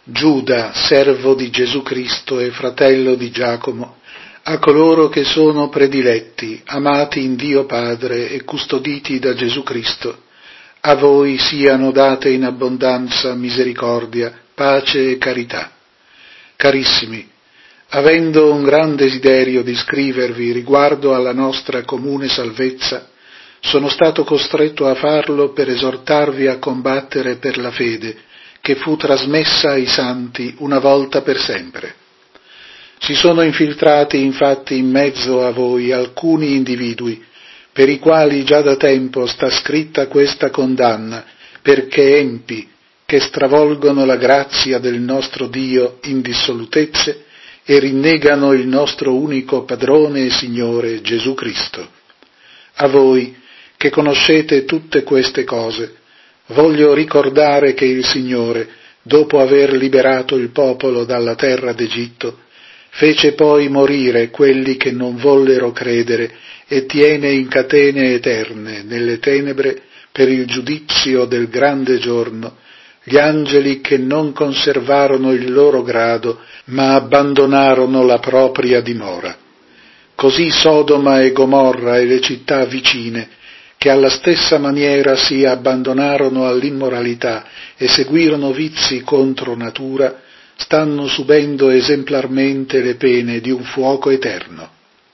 Giuda, servo di Gesù Cristo e fratello di Giacomo, a coloro che sono prediletti, amati in Dio Padre e custoditi da Gesù Cristo, a voi siano date in abbondanza misericordia, pace e carità. Carissimi, avendo un gran desiderio di scrivervi riguardo alla nostra comune salvezza, sono stato costretto a farlo per esortarvi a combattere per la fede, che fu trasmessa ai santi una volta per sempre. Si sono infiltrati infatti in mezzo a voi alcuni individui, per i quali già da tempo sta scritta questa condanna, perché empi, che stravolgono la grazia del nostro Dio in dissolutezze e rinnegano il nostro unico Padrone e Signore Gesù Cristo. A voi, che conoscete tutte queste cose, voglio ricordare che il Signore, dopo aver liberato il popolo dalla terra d'Egitto, fece poi morire quelli che non vollero credere e tiene in catene eterne, nelle tenebre, per il giudizio del grande giorno, gli angeli che non conservarono il loro grado, ma abbandonarono la propria dimora. Così Sodoma e Gomorra e le città vicine, che alla stessa maniera si abbandonarono all'immoralità e seguirono vizi contro natura, stanno subendo esemplarmente le pene di un fuoco eterno.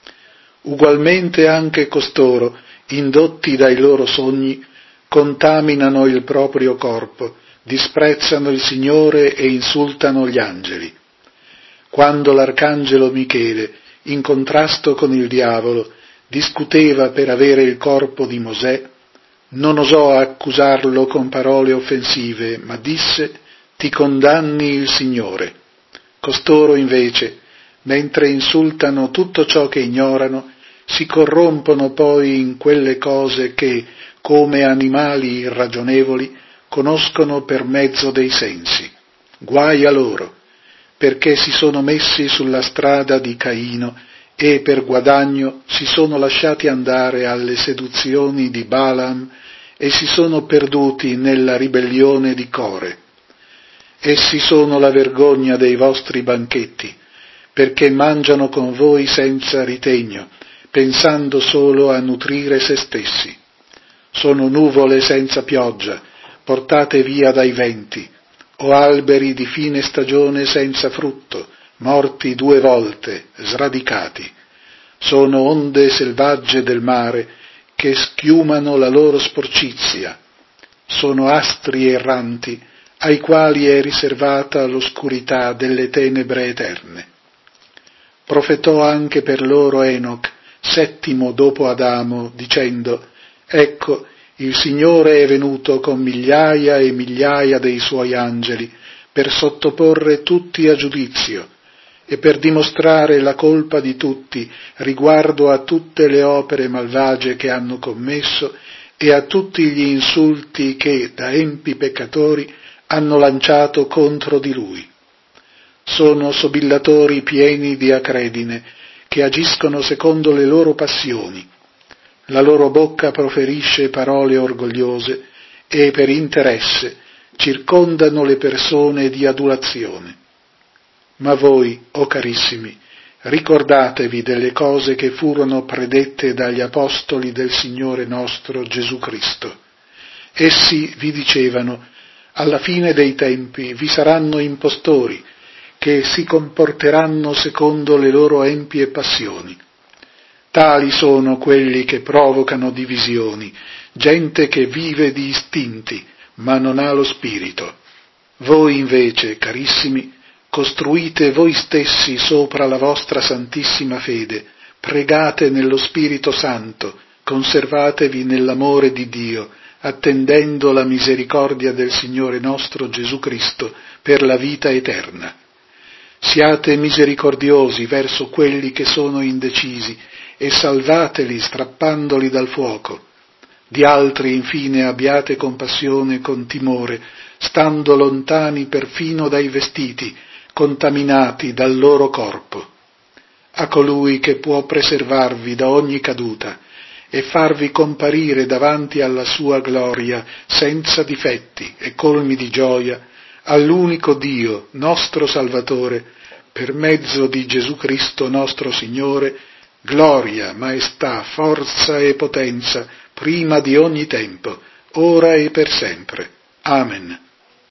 Ugualmente anche costoro, indotti dai loro sogni, contaminano il proprio corpo, disprezzano il Signore e insultano gli angeli. Quando l'arcangelo Michele, in contrasto con il diavolo, discuteva per avere il corpo di Mosè, non osò accusarlo con parole offensive, ma disse: «Ti condanni il Signore». Costoro invece, mentre insultano tutto ciò che ignorano, si corrompono poi in quelle cose che, come animali irragionevoli, conoscono per mezzo dei sensi. Guai a loro, perché si sono messi sulla strada di Caino e per guadagno si sono lasciati andare alle seduzioni di Balaam e si sono perduti nella ribellione di Core. Essi sono la vergogna dei vostri banchetti, perché mangiano con voi senza ritegno, pensando solo a nutrire se stessi. Sono nuvole senza pioggia, portate via dai venti, o alberi di fine stagione senza frutto, morti 2 volte, sradicati. Sono onde selvagge del mare che schiumano la loro sporcizia. Sono astri erranti ai quali è riservata l'oscurità delle tenebre eterne. Profetò anche per loro Enoch, 7° dopo Adamo, dicendo: «Ecco, il Signore è venuto con migliaia e migliaia dei suoi angeli per sottoporre tutti a giudizio e per dimostrare la colpa di tutti riguardo a tutte le opere malvagie che hanno commesso e a tutti gli insulti che da empi peccatori hanno lanciato contro di Lui. Sono sobillatori pieni di acredine che agiscono secondo le loro passioni. La loro bocca proferisce parole orgogliose e per interesse circondano le persone di adulazione. Ma voi, o carissimi, ricordatevi delle cose che furono predette dagli apostoli del Signore nostro Gesù Cristo. Essi vi dicevano: alla fine dei tempi vi saranno impostori che si comporteranno secondo le loro empie passioni. Tali sono quelli che provocano divisioni, gente che vive di istinti, ma non ha lo spirito. Voi invece, carissimi, costruite voi stessi sopra la vostra santissima fede, pregate nello Spirito Santo, conservatevi nell'amore di Dio, attendendo la misericordia del Signore nostro Gesù Cristo per la vita eterna. Siate misericordiosi verso quelli che sono indecisi e salvateli strappandoli dal fuoco. Di altri infine abbiate compassione con timore, stando lontani perfino dai vestiti, contaminati dal loro corpo. A colui che può preservarvi da ogni caduta e farvi comparire davanti alla sua gloria senza difetti e colmi di gioia, all'unico Dio, nostro Salvatore, per mezzo di Gesù Cristo nostro Signore, gloria, maestà, forza e potenza, prima di ogni tempo, ora e per sempre. Amen.